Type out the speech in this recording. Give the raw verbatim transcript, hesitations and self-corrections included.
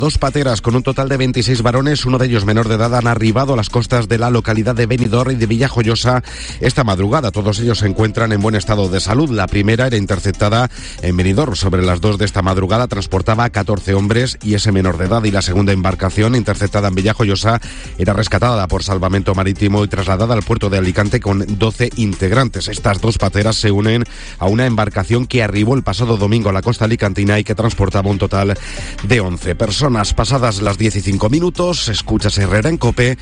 Dos pateras con un total de veintiséis varones, uno de ellos menor de edad, han arribado a las costas de la localidad de Benidorm y de Villajoyosa esta madrugada. Todos ellos se encuentran en buen estado de salud. La primera era interceptada en Benidorm sobre las dos de esta madrugada, transportaba a catorce hombres y ese menor de edad, y la segunda embarcación, interceptada en Villajoyosa, era rescatada por Salvamento Marítimo y trasladada al puerto de Alicante con doce integrantes. Estas dos pateras se unen a una embarcación que arribó el pasado domingo a la costa alicantina y que transportaba un total de once personas. Pasadas las diez y cinco minutos, escuchas Herrera en COPE.